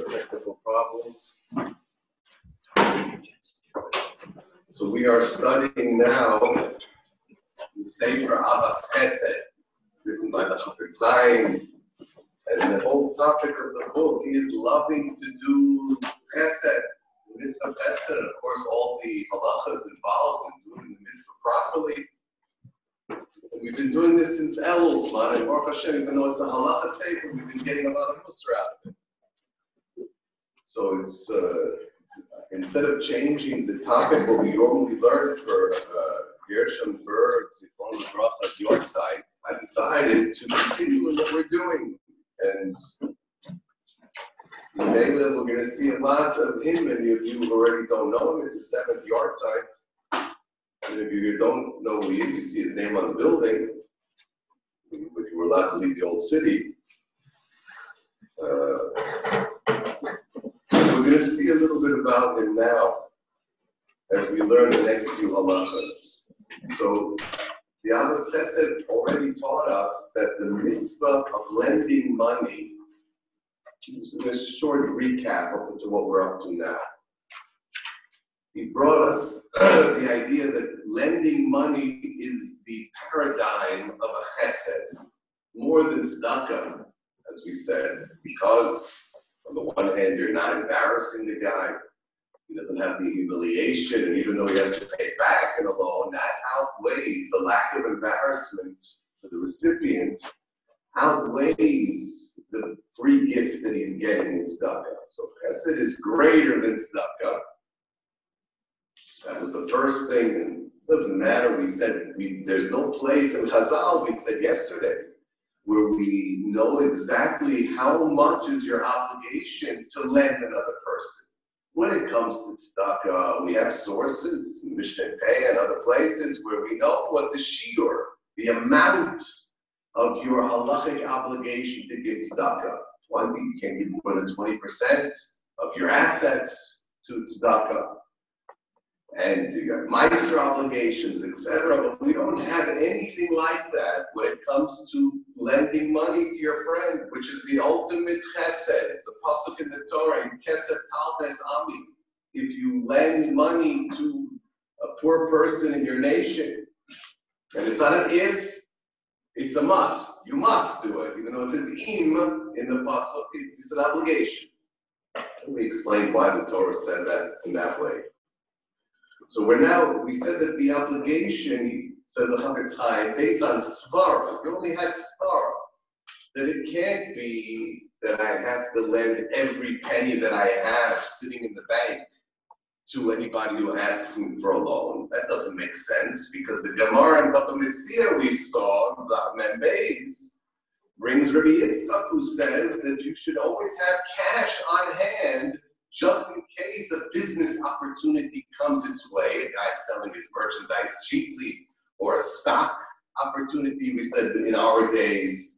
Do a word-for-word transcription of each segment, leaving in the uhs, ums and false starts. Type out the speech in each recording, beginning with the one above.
technical problems. So we are studying now the Sefer Avas Chesed, written by the Chafetz Chaim, and the whole topic of the book is loving to do Chesed, the mitzvah Chesed, and of course all the halachas involved in doing the mitzvah properly. And we've been doing this since Elul Zman, and Baruch Hashem, even though it's a halacha sefer, we've been getting a lot of musar out of it. So it's uh, instead of changing the topic what we normally learn for uh, Gershom Berg, Zichron Livracha's yard site, I decided to continue in what we're doing. And Mele, we're going to see a lot of him. Many of you already don't know him. It's a seventh yard site. And if you don't know who he is, you see his name on the building, but you were allowed to leave the old city. Uh, so we're going to see a little bit about him now as we learn the next few halachas. So the Avas Chesed already taught us that the mitzvah of lending money, just a short recap up to what we're up to now. He brought us the idea that lending money is the paradigm of a chesed, more than tzedakah, as we said, because on the one hand, you're not embarrassing the guy, he doesn't have the humiliation, and even though he has to pay back in a loan, that outweighs the lack of embarrassment for the recipient, outweighs the free gift that he's getting in tzedakah. So chesed is greater than tzedakah. That was the first thing, and it doesn't matter, we said, we, there's no place in Chazal, we said yesterday, where we know exactly how much is your obligation to lend another person. When it comes to tzedakah, we have sources, Mishnah Pei and other places, where we know what the shiur, the amount of your halachic obligation to give tzedakah. twenty, you can't give more than twenty percent of your assets to tzedakah. And you got meiser obligations, et cetera. But we don't have anything like that when it comes to lending money to your friend, which is the ultimate chesed. It's the pasuk in the Torah, Kesed Taldes Ami. If you lend money to a poor person in your nation, and it's not an if, it's a must. You must do it, even though it says im in the pasuk. It's an obligation. We explained why the Torah said that in that way. So we're now, we said that the obligation, says the Chafetz Chaim, based on svara, you only had svara, that it can't be that I have to lend every penny that I have sitting in the bank to anybody who asks me for a loan. That doesn't make sense, because the Gemara and Bava Metzia we saw, the Membeis, brings Rabbi Yitzchak, who says that you should always have cash on hand just in case a business opportunity comes its way, a guy selling his merchandise cheaply, or a stock opportunity. We said in our days,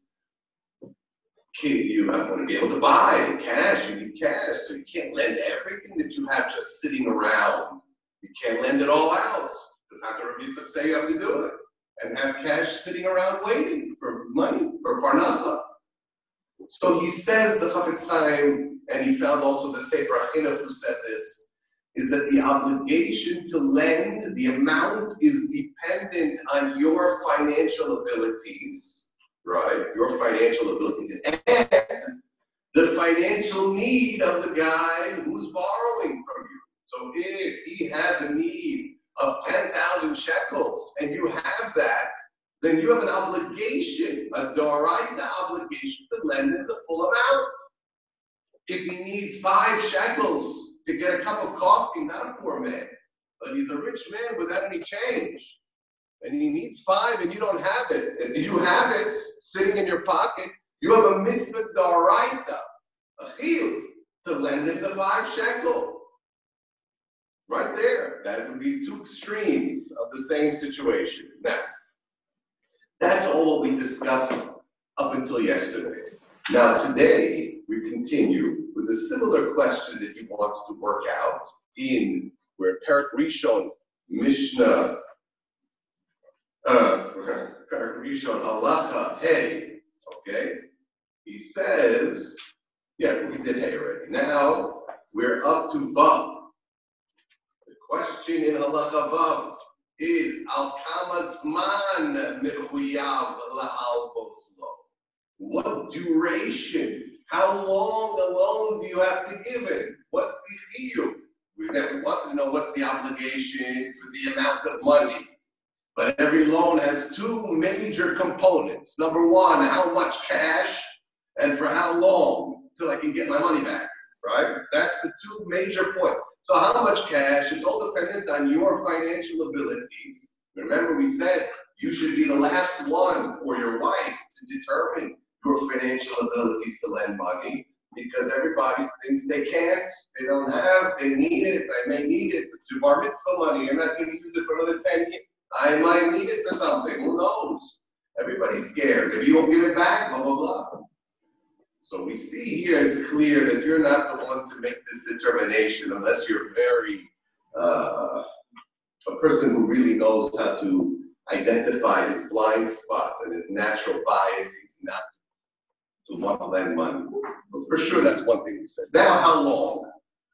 you want to be able to buy cash, you need cash, so you can't lend everything that you have just sitting around. You can't lend it all out, because how can Rabbi Yitzchak say you have to do it? And have cash sitting around waiting for money, for parnasa. So he says, the Chafetz Chaim, and he found also the Sefer Achinuch who said this, is that the obligation to lend, the amount is dependent on your financial abilities, right? Your financial abilities, and the financial need of the guy who's borrowing from you. So if he has a need of ten thousand shekels and you have that, then you have an obligation, a doraita obligation to lend him the full amount. If he needs five shekels to get a cup of coffee, not a poor man, but he's a rich man without any change, and he needs five and you don't have it, and you have it sitting in your pocket, you have a mitzvah doraita, a chiyuv, to lend him the five shekel. Right there. That would be two extremes of the same situation. Now, that's all what we discussed up until yesterday. Now today, we continue with a similar question that he wants to work out in, where Perek Rishon, Mishnah, uh, Perek Rishon, Halacha, hey, okay? He says, Yeah, we did hay already. Now we're up to vav. The question in halacha vav is al kama zman mechuyav lahalvos lo. What duration? How long a loan do you have to give it? What's the chiyuv? We want to know what's the obligation for the amount of money. But every loan has two major components. Number one, how much cash and for how long till I can get my money back, right? That's the two major points. So how much cash, it's all dependent on your financial abilities. Remember we said you should be the last one or your wife to determine your financial abilities to lend money because everybody thinks they can't, they don't have, they need it, I may need it. It's your bar mitzvah money, you're not going to use it for another ten years. I might need it for something, who knows? Everybody's scared. If you won't give it back, blah, blah, blah. So we see here, it's clear that you're not the one to make this determination unless you're very, uh, a person who really knows how to identify his blind spots and his natural biases not to want to lend money. But for sure, that's one thing we said. Now, how long?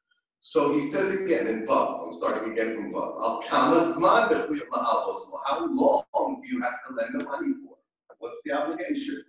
So he says again in Vav, I'm starting again from Vav, Al kama zman b'chuyat lahalvos lo. How long do you have to lend the money for? What's the obligation?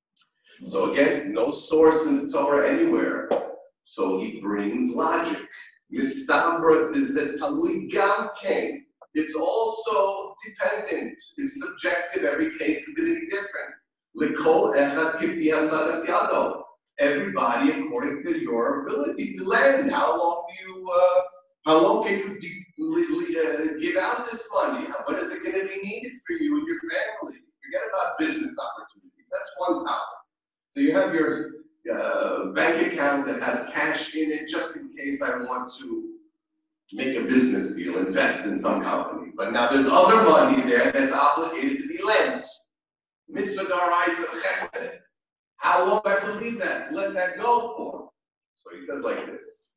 So again, no source in the Torah anywhere. So he brings logic. Mistabra is that talui gam kain. It's also dependent. It's subjective. Every case is going to be different. Likol echad kifi asadas yado. Everybody according to your ability to lend. How long do you? Uh, how long can you de- uh, give out this money? What is it going to be needed for you and your family? Forget about business opportunities. That's one topic. So you have your uh, bank account that has cash in it just in case I want to make a business deal, invest in some company. But now there's other money there that's obligated to be lent. Mitzvah d'oraisa chesed. How long do I have to leave that? Let that go for? So he says like this.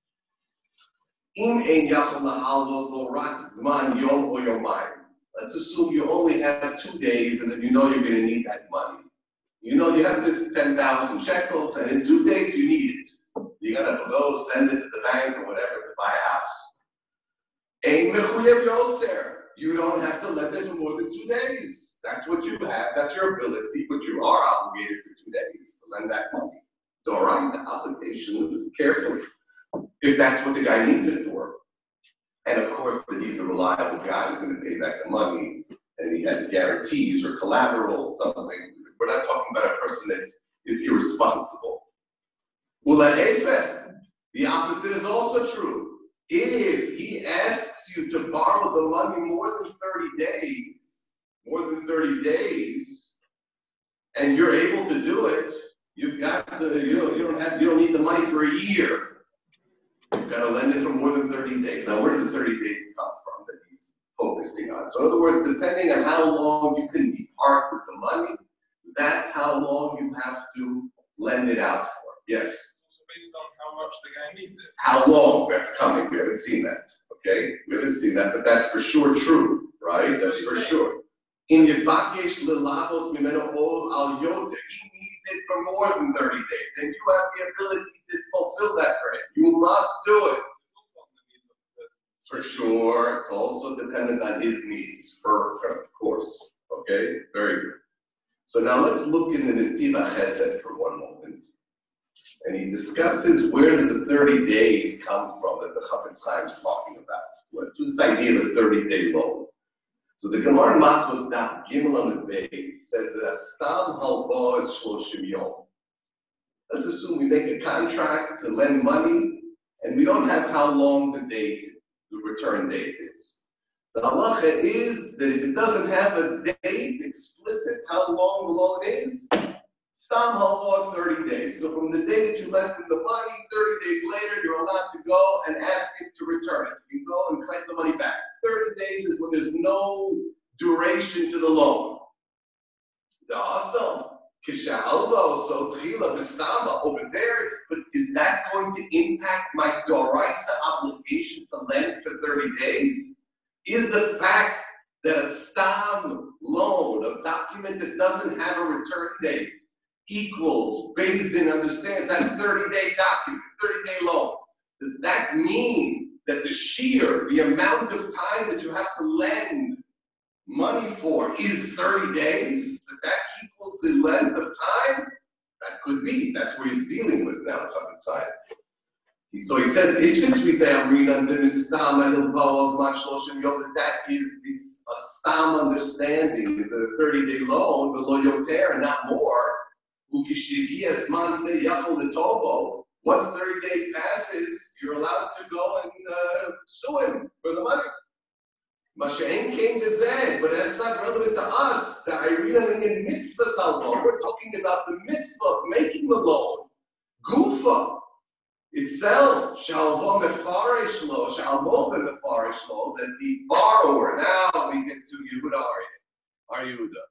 Im ein yachol lahalvos lo rak zman yom o yomayim. Let's assume you only have two days and then you know you're going to need that money. You know you have this ten thousand shekels and in two days you need it. You got to go send it to the bank or whatever to buy a house. Ein mechuyev yoser. You don't have to lend it for more than two days. That's what you have. That's your ability, but you are obligated for two days to lend that money. All right, the obligation is carefully, if that's what the guy needs it for. And of course, that he's a reliable guy who's going to pay back the money, and he has guarantees or collateral, something. We're not talking about a person that is irresponsible. The opposite is also true. If he asks you to borrow the money more than thirty days, more than thirty days, and you're able to do it, you've got the, you know, you don't have, you don't need the money for a year. You've got to lend it for more than thirty days. Now, where do the thirty days come from that he's focusing on? So in other words, depending on how long you can depart with the money, that's how long you have to lend it out for. Yes? It's also based on how much the guy needs it. How long that's coming, we haven't seen that, okay? We haven't seen that, but that's for sure true, right? That's, that's for saying. Sure. In Yevakesh Lilavos Mimeno Ol Al Yoter, he needs it for more than thirty days, and you have the ability to fulfill that for him. You must do it. For sure, it's also dependent on his needs, for, of course. Okay, very good. So now let's look in the Netiv HaChesed for one moment. And he discusses where did the thirty days come from that the Chafetz Chaim is talking about. What's this idea of a thirty-day loan? So the Gemara Makos Daf Gimel Amud Beis says that a stam halva is shloshim yom. Let's assume we make a contract to lend money, and we don't have how long the date, the return date is. The halacha is that if it doesn't have a date explicit how long the loan is, stam halva thirty days. So from the day that you lent him the money, thirty days later, you're allowed to go and ask him to return it. You can go and claim the money back. thirty days is when there's no duration to the loan. The awesome. Kishalba, so Tchila Bistama, over there, it's, but is that going to impact my Doraisa obligation to lend for thirty days? Is the fact that a Stam loan, a document that doesn't have a return date, equals, Beis Din understands, that's thirty-day document, thirty-day loan. Does that mean that the shear, the amount of time that you have to lend money for is thirty days? That that equals the length of time? That could be. That's where he's dealing with now, inside. So he says, since we say Amrina, the Mistama Hilvaos Machloshim Yom, that that is this a stam understanding, is it a thirty-day loan, but lo yoter, not more. Ukishigi man say Yachol Letovo. Once thirty days passes, you're allowed to go and uh, sue him for the money. Mashain came to say, but that's not relevant to us. The Irina in mitzvah salvo. We're talking about the mitzvah of making the loan. Gufa itself, shalvo mefarish lo, shalvo mefarish lo, that the borrower. Now we get to Yehuda Ari. Are Yehuda?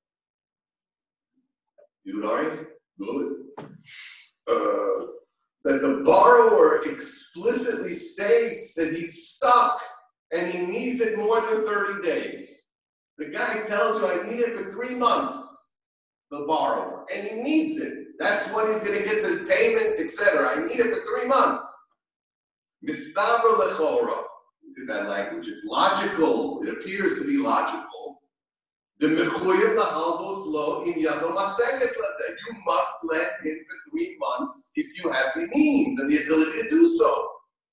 Yehuda Ari? Good. Uh, that the borrower explicitly states that he's stuck and he needs it more than thirty days. The guy tells you, I need it for three months, the borrower, and he needs it. That's what he's going to get the payment, et cetera. I need it for three months. Mistaver lechora. Look at that language. It's logical. It appears to be logical. The mechuyev lahalvos lo im yado masekes lazeh. You must lend him for three months if you have the means and the ability to do so.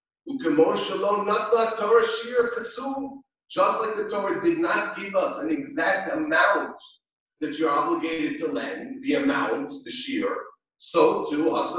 Just like the Torah did not give us an exact amount that you're obligated to lend, the amount, the shear, so too, it's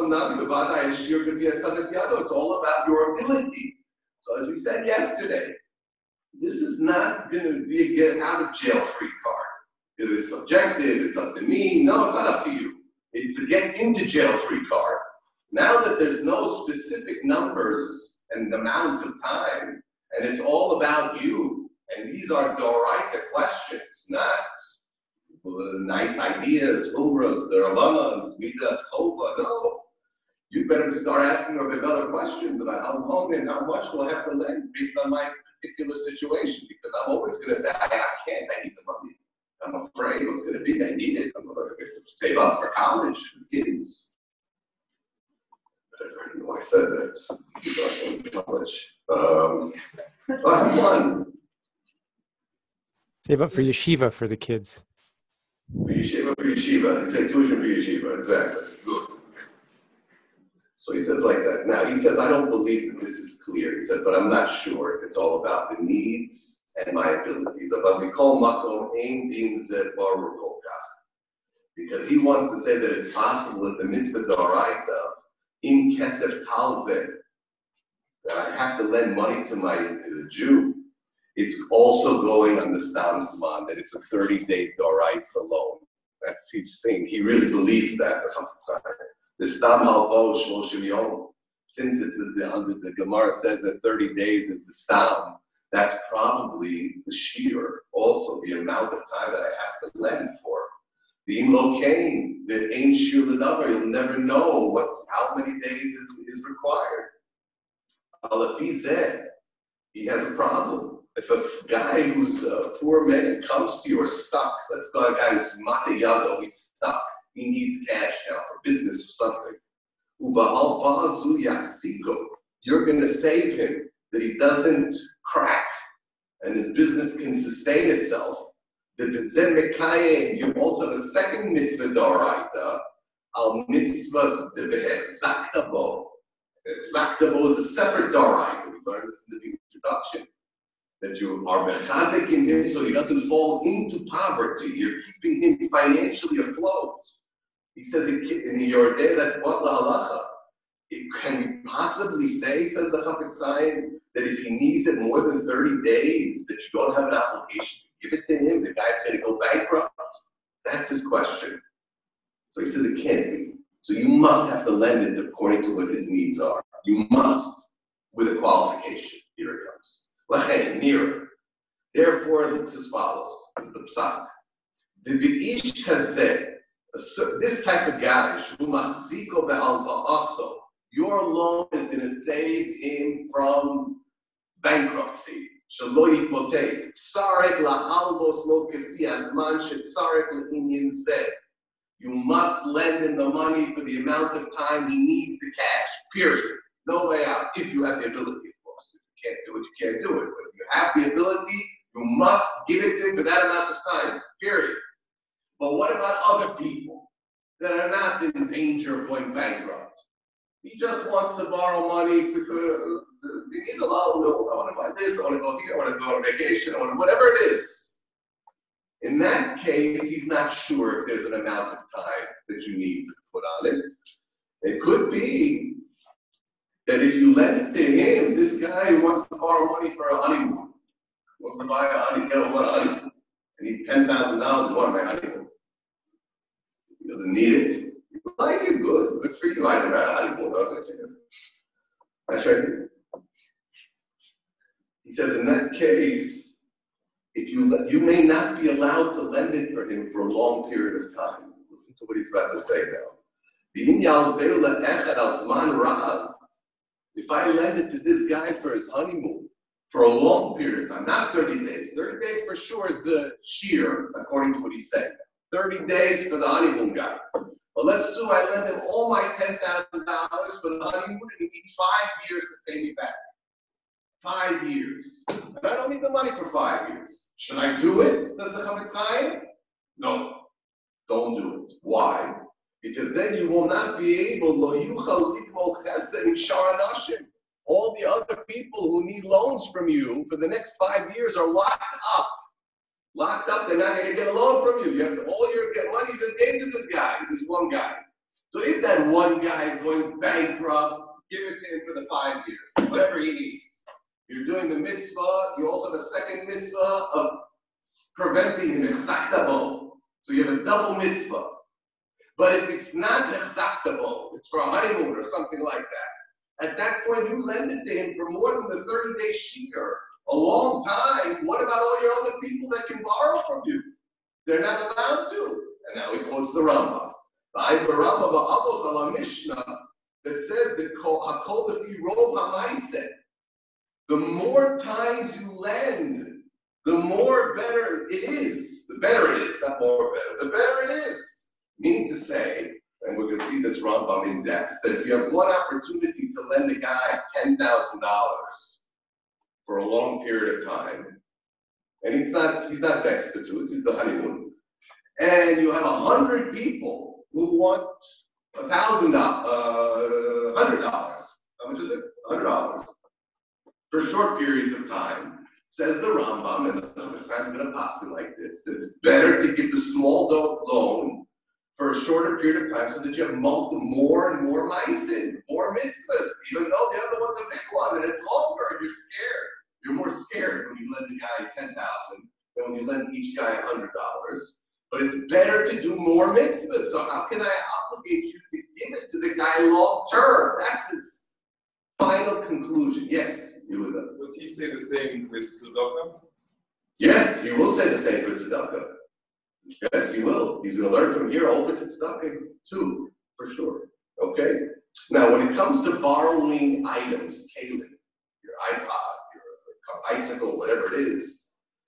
all about your ability. So as we said yesterday, this is not going to be a get out of jail free card. It is subjective, it's up to me. No, it's not up to you. It's a get into jail free card. Now that there's no specific numbers and amounts of time, and it's all about you, and these are Doraita questions, not nice ideas, umras, the Rabbanans, midas, tova. No, you better start asking other questions about how long and how much do I have to lend based on my particular situation, because I'm always going to say, I, I can't, I need the money. I'm afraid what's going to be, I need it. I'm going to save up for college with kids. I don't know why I said that. He's not going to college. Um, I have one. Save up for yeshiva for the kids. For yeshiva, for yeshiva. It's a tuition for yeshiva, exactly. Good. So he says like that. Now, he says, I don't believe that this is clear. He says, but I'm not sure if it's all about the needs and my abilities. But we call makom ein din ze baruch kol kach. Because he wants to say that it's possible that the mitzvah d'oraita in kesef talveh, that I have to lend money to my to the Jew. It's also going on the stam zman, that it's a thirty-day d'oraisa loan. That's he's saying. He really believes that. The stam halvo shloshim yom. Since it's the, under the Gemara says that thirty days is the stam, that's probably the shear, also the amount of time that I have to lend for. The imlo kain, that ain't shir l'davar, you'll never know what how many days is, is required. Alafizeh, he has a problem. If a guy who's a poor man comes to you or stuck, let's go a guy who's matayado, he's stuck, he needs cash now for business or something. You're going to save him that he doesn't crack and his business can sustain itself. The bezemekayim, you also have a second mitzvah d'oraita, al mitzvahs debeh zaktabo. Zaktabo is a separate d'oraita. We learned this in the introduction. That you are mechazik in him so he doesn't fall into poverty. You're keeping him financially afloat. He says in your day, that's what la halacha. Can we possibly say, says the Chafetz Chaim, that if he needs it more than thirty days, that you don't have an obligation to give it to him, the guy's going to go bankrupt? That's his question. So he says it can't be. So you must have to lend it according to what his needs are. You must, with a qualification. Here it comes. Lachen, nearer. Therefore, it looks as follows. This is the psak. The Beish has said, this type of guy, your loan is going to save him from bankruptcy. You must lend him the money for the amount of time he needs the cash, period. No way out, if you have the ability, of course. If you can't do it, you can't do it. But if you have the ability, you must give it to him for that amount of time, period. But what about other people that are not in danger of going bankrupt? He just wants to borrow money for, uh, he needs a loan. No, I want to buy this, I want to go here, I want to go on vacation, I want to, whatever it is. In that case, he's not sure if there's an amount of time that you need to put on it. It could be that if you lend it to him, this guy who wants to borrow money for a honeymoon, wants to buy a honeymoon, get a honeymoon, I need ten thousand dollars to go on my honeymoon. He doesn't need it. You like it, good. Good for you. I never had a honeymoon. That's right. He says, in that case, if you let, you may not be allowed to lend it for him for a long period of time. Listen to what he's about to say now. If I lend it to this guy for his honeymoon for a long period of time, not thirty days. thirty days for sure is the shear, according to what he said. thirty days for the honeymoon guy. But let's assume I lend him all my ten thousand dollars for the honeymoon and he needs five years to pay me back. Five years. And I don't need the money for five years. Should I do it? Says the Chavetz Chaim. No. Don't do it. Why? Because then you will not be able, all the other people who need loans from you for the next five years are locked up. Locked up, they're not going to get a loan from you. You have to, all your money you just gave to this guy, this one guy. So if that one guy is going bankrupt, give it to him for the five years, whatever he needs. You're doing the mitzvah, you also have a second mitzvah of preventing him acceptable. So you have a double mitzvah. But if it's not acceptable, it's for a honeymoon or something like that, at that point you lend it to him for more than the thirty-day shear, a long time. What about all your other people that can borrow from you? They're not allowed to. And now he quotes the Rambam. The Rambam ba'avos ala Mishnah that says the hakol lefi rov ha'maaseh. The more times you lend, the more better it is. The better it is, not more better. The better it is. Meaning to say, and we're going to see this Rambam in depth, that if you have one opportunity to lend a guy ten thousand dollars for a long period of time, and he's not he's not destitute, he's the honeymoon, and you have a hundred people who want a thousand dollars, uh, hundred dollars. How much is it? Hundred dollars for short periods of time. Says the Rambam, and the Chavetz Chaim is going to pass it like this: that it's better to give the small loan for a shorter period of time so that you have multiple, more and more ma'asim, more mitzvahs, even though the other one's a big one and it's longer and you're scared. You're more scared when you lend a guy ten thousand dollars than when you lend each guy one hundred dollars. But it's better to do more mitzvahs. So how can I obligate you to give it to the guy long term? That's his final conclusion. Yes, you would. Would he say the same with tzedakah? Yes, he will say the same for tzedakah. Yes, he will. He's going to learn from here over to tzedakah too, for sure. Okay? Now, when it comes to borrowing items, kalim, your iPod, your bicycle, whatever it is,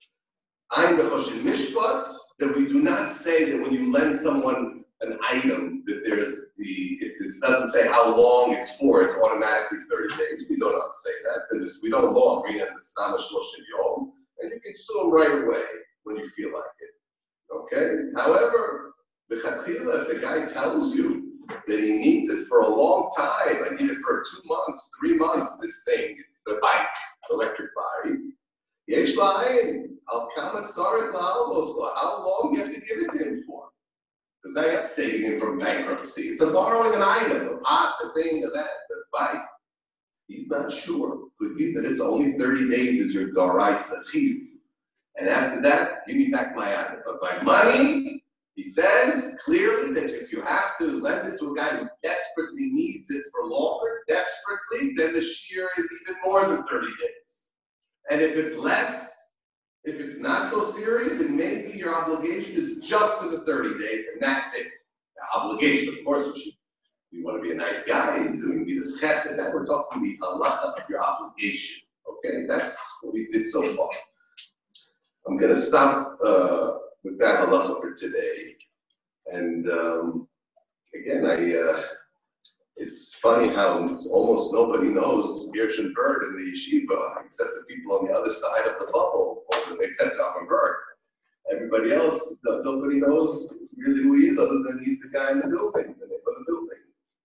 I'm b'choshen mishpat, that we do not say that when you lend someone an item, that there's the, if it doesn't say how long it's for, it's automatically thirty days. We don't say that, because we don't long bring in the stama shloshim yom, and you can sue him right away when you feel like it. Okay? However, the chatchila, if the guy tells you that he needs it for a long time, I need it for two months, three months, this thing, the bike, the electric bike, yesh la'ayin, al kama tzarech la'alvos, how long do you have to give it to him for? Because now you're not saving him from bankruptcy. It's a borrowing an item, a pot, the thing, of that, the bike. He's not sure. Could be that it's only thirty days is your daraisa chiv. And after that, give me back my item. But my money, he says clearly that if you have to lend it to a guy who desperately needs it for longer, desperately, then the shear is even more than thirty days. And if it's less, if it's not so serious, and maybe your obligation is just for the thirty days, and that's it. The obligation, of course, you should. You want to be a nice guy, and doing be this chesed. That we're talking the halacha of your obligation. Okay, that's what we did so far. I'm going to stop uh, with that halacha for today. And um, again, I, uh, it's funny how almost nobody knows Gershon Bird in the yeshiva, except the people on the other side of the bubble, except Alvin Berg. Everybody else, nobody knows really who he is, other than he's the guy in the building, the name of the building.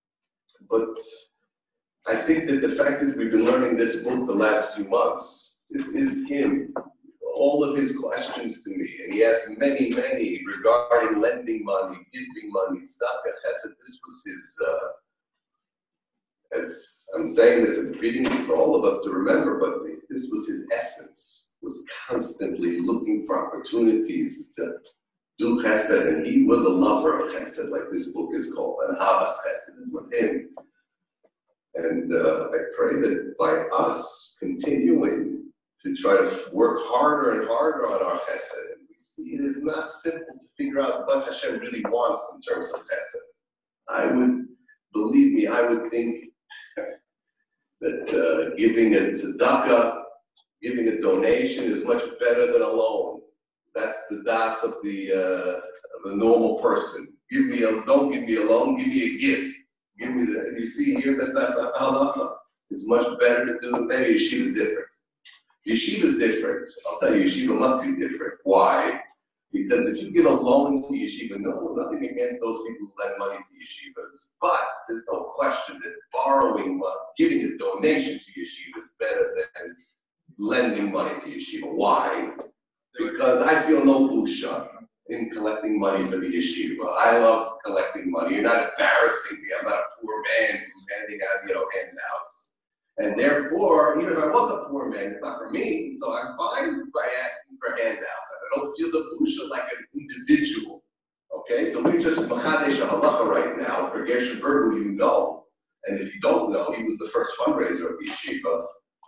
But I think that the fact that we've been learning this book the last few months, this is him. All of his questions to me, and he asked many, many regarding lending money, giving money, tzedakah, chesed. This was his, uh, as I'm saying this and repeating it for all of us to remember, but this was his essence, was constantly looking for opportunities to do chesed, and he was a lover of chesed, like this book is called, and Ahavas Chesed is with him. And uh, I pray that by us continuing to try to work harder and harder on our chesed, and we see it is not simple to figure out what Hashem really wants in terms of chesed. I would, believe me, I would think that uh, giving a tzedakah, giving a donation is much better than a loan. That's the das of the uh, of the normal person. Give me a, don't give me a loan, give me a gift. Give me the, you see here that that's a halacha. It's much better to do, maybe yeshiva is different. Yeshiva is different. I'll tell you, yeshiva must be different. Why? Because if you give a loan to yeshiva, no, nothing against those people who lend money to yeshivas, but there's no question that borrowing money, giving a donation to yeshiva is better than lending money to yeshiva. Why? Because I feel no busha in collecting money for the yeshiva. I love collecting money. You're not embarrassing me. I'm not a poor man who's handing out, you know, handouts. And therefore, even if I was a poor man, it's not for me. So I'm fine by asking for handouts. I don't feel the busha like an individual. Okay, so we just machadesh halacha right now for Gershon Berg, who you know. And if you don't know, he was the first fundraiser of the yeshiva.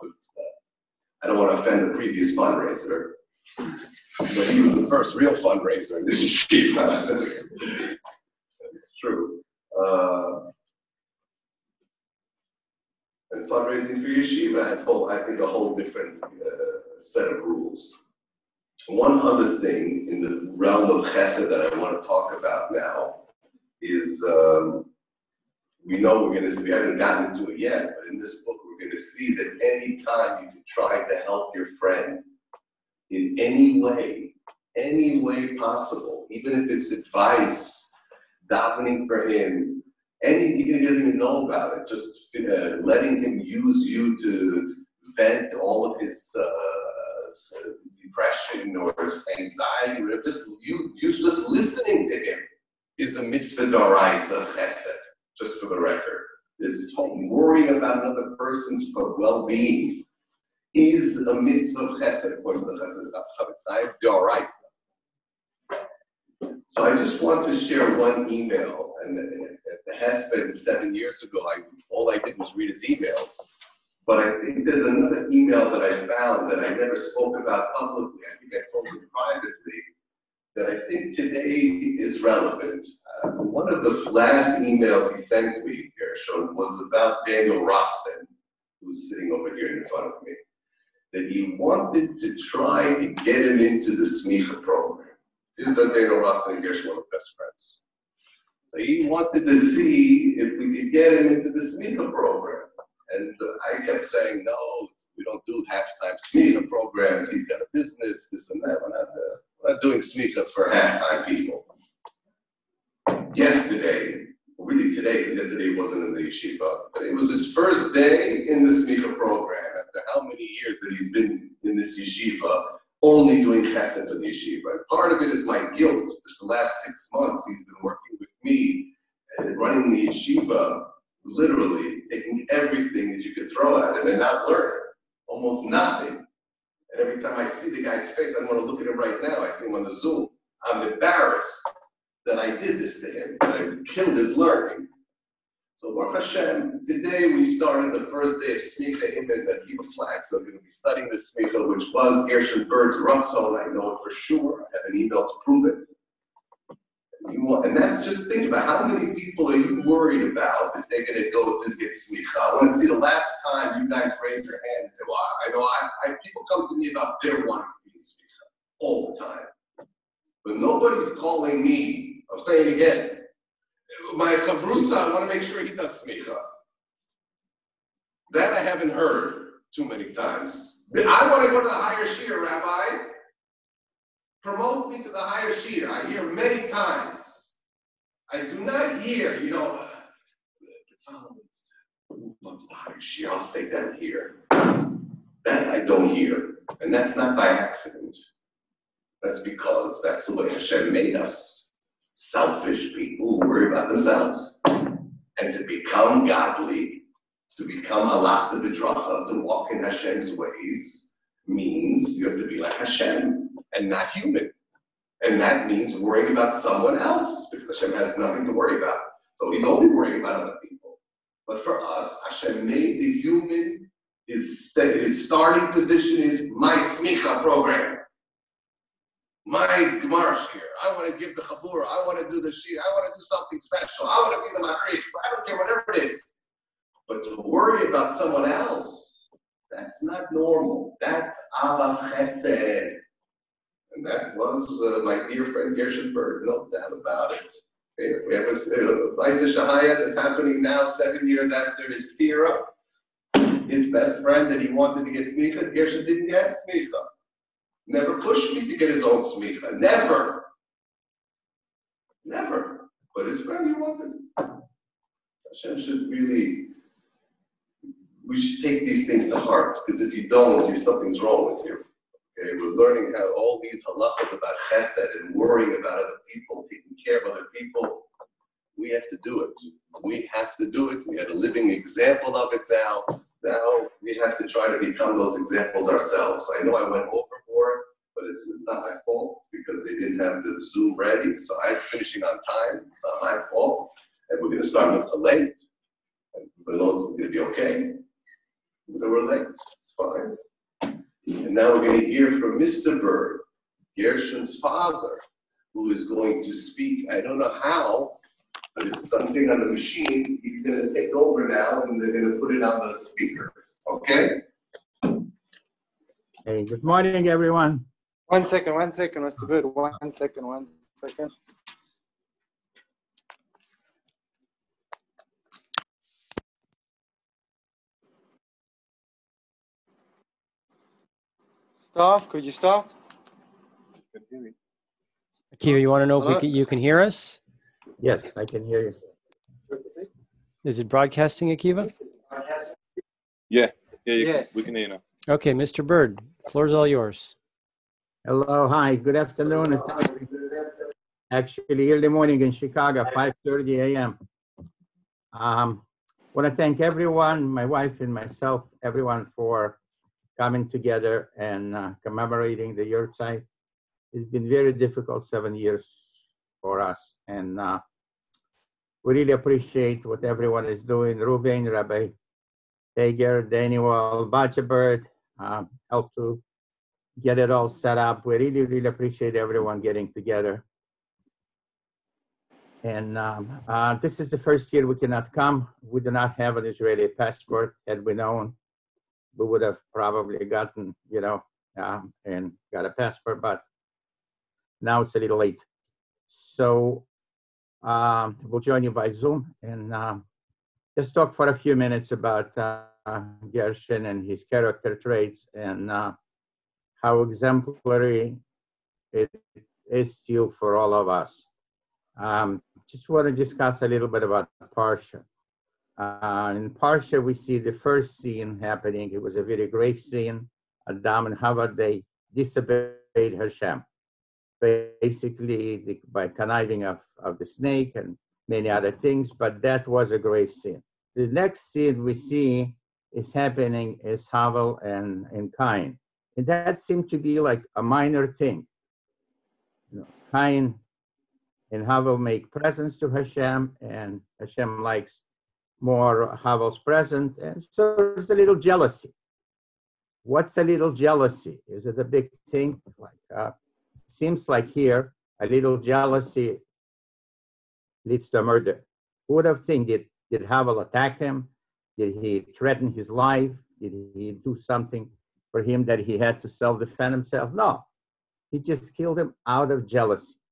I don't want to offend the previous fundraiser, but he was the first real fundraiser in this yeshiva. It's true. Uh, And fundraising for yeshiva has, whole, I think, a whole different uh, set of rules. One other thing in the realm of chesed that I want to talk about now is, um, we know we're going to see, we haven't gotten into it yet, but in this book we're going to see that any time you can try to help your friend in any way, any way possible, even if it's advice, davening for him, Any, even if he doesn't even know about it, just uh, letting him use you to vent all of his uh, depression or his anxiety, or just you, you just listening to him is a mitzvah d'oraisa chesed, just for the record. This worrying about another person's well-being is a mitzvah chesed, according to the chesed of Chavetz Chaim, d'oraisa. So I just want to share one email, and at the Hesped seven years ago, I, all I did was read his emails. But I think there's another email that I found that I never spoke about publicly. I think I told him privately that I think today is relevant. Uh, one of the last emails he sent me, Gershon, was about Daniel Rosten, who's sitting over here in front of me, that he wanted to try to get him into the Smicha program. Daniel Rosten and Gershon were best friends. He wanted to see if we could get him into the Smicha program. And uh, I kept saying, no, we don't do half-time Smicha programs. He's got a business, this and that. We're not, uh, we're not doing Smicha for half-time people. Yesterday, well, really today, because yesterday he wasn't in the yeshiva, but it was his first day in the Smicha program after how many years that he's been in this yeshiva, only doing chesed for the yeshiva. And part of it is my guilt, because for the last six months he's been working with me and running the yeshiva, literally taking everything that you could throw at him and not learning, almost nothing. And every time I see the guy's face, I want to look at him right now. I see him on the Zoom. I'm embarrassed that I did this to him, that I killed his learning. So Baruch Hashem, today we started the first day of Smicha, him and Akiva Flax. So I'm going to be studying this Smicha, which was Gershon Bird's Ratzon. I know it for sure. I have an email to prove it. You want, and that's just think about how many people are you worried about if they're going to go to get Smicha. I want to see the last time you guys raise your hand and say, well, I know I, I people come to me about their wanting to be in Smicha all the time. But nobody's calling me. I'm saying again, my chavrusa, I want to make sure he does smicha. That I haven't heard too many times. I want to go to the higher shiur, Rabbi. Promote me to the higher shiur. I hear many times. I do not hear, you know, move on to the higher shiur. I'll stay down here. That I don't hear. And that's not by accident. That's because that's the way Hashem made us. Selfish people who worry about themselves. And to become godly, to become halach the bidracha, to walk in Hashem's ways, means you have to be like Hashem and not human. And that means worrying about someone else, because Hashem has nothing to worry about. So he's only worrying about other people. But for us, Hashem made the human, his, his starting position is my smicha program. My Gemara shir. I want to give the chabura. I want to do the shir. I want to do something special. I want to be the madrich. I don't care, whatever it is. But to worry about someone else, that's not normal. That's Abbas Chesed. And that was uh, my dear friend Gershon Berg, no doubt about it. Okay, we have a Vaisa Shahaya that's happening now, seven years after his Ptira. His best friend that he wanted to get smicha, Gershon didn't get smicha. Never pushed me to get his own smicha. Never. Never. But his friend he wanted. Hashem should really, we should take these things to heart, because if you don't, something's wrong with you. Okay, we're learning how all these halachas about chesed and worrying about other people, taking care of other people, we have to do it. We have to do it. We have a living example of it now. Now we have to try to become those examples ourselves. I know I went overboard, but it's, it's not my fault because they didn't have the Zoom ready. So I'm finishing on time. It's not my fault. And we're going to start with the late. And the loads are going to be okay. We're late. It's fine. And now we're going to hear from Mister Berg, Gershon's father, who is going to speak. I don't know how, but it's something on the machine. He's going to take over now, and they're going to put it on the speaker. Okay? Hey, good morning, everyone. One second, one second, Mister Bird. One second, one second. Start, could you start? Akiva, you want to know if we Hello? can, you can hear us? Yes, I can hear you. Is it broadcasting, Akiva? Yeah, yeah, you Yes. can, we can hear you now. Okay, Mister Bird, floor's all yours. Hello, hi, good afternoon. It's actually early morning in Chicago, five thirty a m Um, want to thank everyone, my wife and myself, everyone for coming together and uh, commemorating the Yurtzeit. It's been very difficult seven years for us, and uh, we really appreciate what everyone is doing. Ruvain, Rabbi Hager, Daniel Bachabert, uh, helped to get it all set up. We really, really appreciate everyone getting together. And um, uh, this is the first year we cannot come. We do not have an Israeli passport. Had we known, we would have probably gotten, you know, um, and got a passport, but now it's a little late. So um, we'll join you by Zoom and um, just talk for a few minutes about uh, Gershon and his character traits and uh, how exemplary it is still for all of us. Um, just want to discuss a little bit about Parsha. Uh, in Parsha, we see the first scene happening. It was a very grave scene. Adam and Hava, they disobeyed Hashem, basically the, by conniving of, of the snake and many other things, but that was a grave sin. The next scene we see is happening is Havel and, and Cain. And that seemed to be like a minor thing. You know, Cain and Havel make presents to Hashem, and Hashem likes more Havel's present, and so there's a little jealousy. What's a little jealousy? Is it a big thing? Like, uh, seems like here, a little jealousy leads to a murder. Who would have think, did, did Havel attack him? Did he threaten his life? Did he do something for him that he had to self-defend himself? No, he just killed him out of jealousy.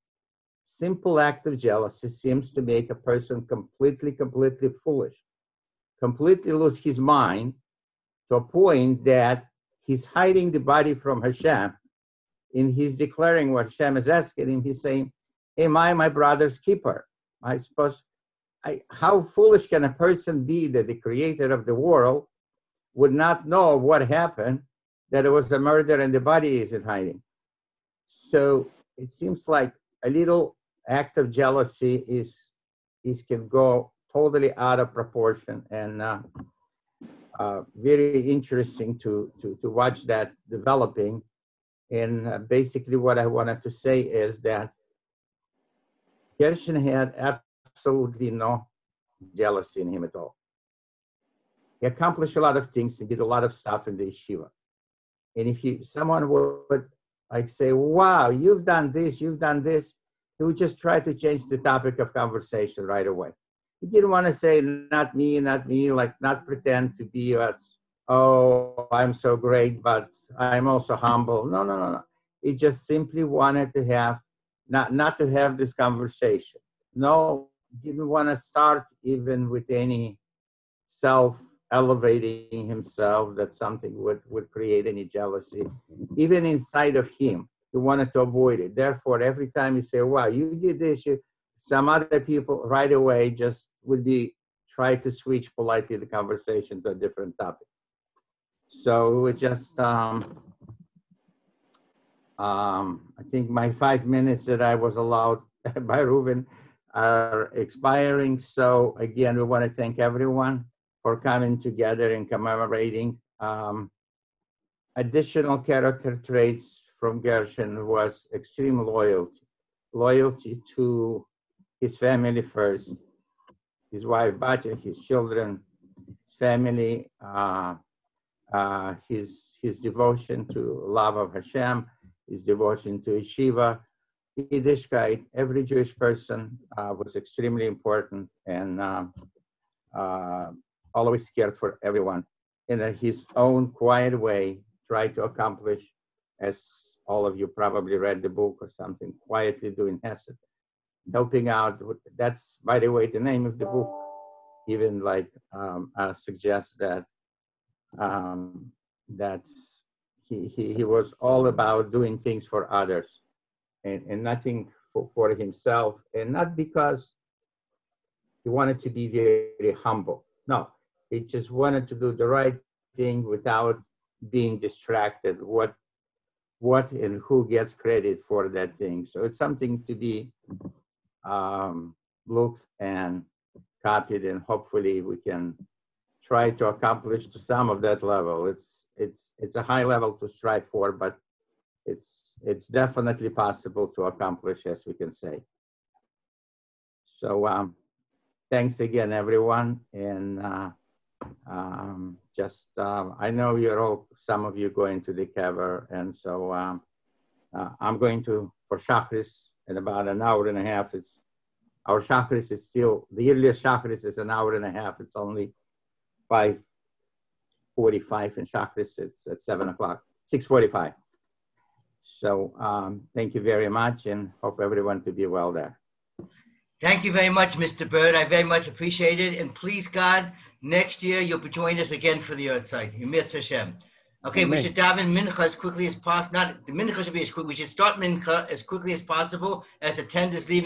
simple act of jealousy seems to make a person completely, completely foolish, completely lose his mind to a point that he's hiding the body from Hashem. And he's declaring what Hashem is asking him. He's saying, am I my brother's keeper? I suppose, I, how foolish can a person be that the creator of the world would not know what happened, that it was a murder and the body isn't hiding? So it seems like a little act of jealousy is, is can go totally out of proportion, and uh, uh, very interesting to, to, to watch that developing. And uh, basically what I wanted to say is that Gershon had absolutely no jealousy in him at all. He accomplished a lot of things and did a lot of stuff in the yeshiva. And if you, someone would like say, wow, you've done this, you've done this, he would just try to change the topic of conversation right away. He didn't want to say, not me, not me, like not pretend to be us. Oh, I'm so great, but I'm also humble. No, no, no, no. He just simply wanted to have, not, not to have this conversation. No, didn't want to start even with any self-elevating himself, that something would, would create any jealousy. Even inside of him, he wanted to avoid it. Therefore, every time you say, wow, you did this, you, some other people right away just would be, try to switch politely the conversation to a different topic. So it just, um, um, I think my five minutes that I was allowed by Reuven are expiring. So again, we want to thank everyone for coming together and commemorating. Um, additional character traits from Gershon was extreme loyalty, loyalty to his family first, his wife Batya, his children, his family, uh, Uh, his his devotion to love of Hashem, his devotion to yeshiva, Yiddishkeit. Every Jewish person uh, was extremely important, and uh, uh, always cared for everyone in his own quiet way. Tried to accomplish, as all of you probably read the book or something, quietly doing hesed, helping out. That's, by the way, the name of the book. Even like um, uh, suggests that. Um, that he, he, he was all about doing things for others and, and nothing for, for himself, and not because he wanted to be very, very humble. No, he just wanted to do the right thing without being distracted. What, what and who gets credit for that thing. So it's something to be um, looked and copied, and hopefully we can try to accomplish to some of that level. It's it's it's a high level to strive for, but it's it's definitely possible to accomplish, as we can say. So um, thanks again, everyone, and uh, um, just uh, I know you're all, some of you going to the kever, and so um, uh, I'm going to for Shachris in about an hour and a half. It's our Shachris is still, the earliest Shachris is an hour and a half. It's only five forty-five in Shachris, it's at seven o'clock, six forty-five. So um, thank you very much, and hope everyone to be well there. Thank you very much, Mister Bird. I very much appreciate it. And please, God, next year you'll be joining us again for the Earth site. Yimitz Hashem. Okay, Amen. We should daven mincha as quickly as possible. Not the mincha should be as quick. We should start mincha as quickly as possible as the tenders leaving.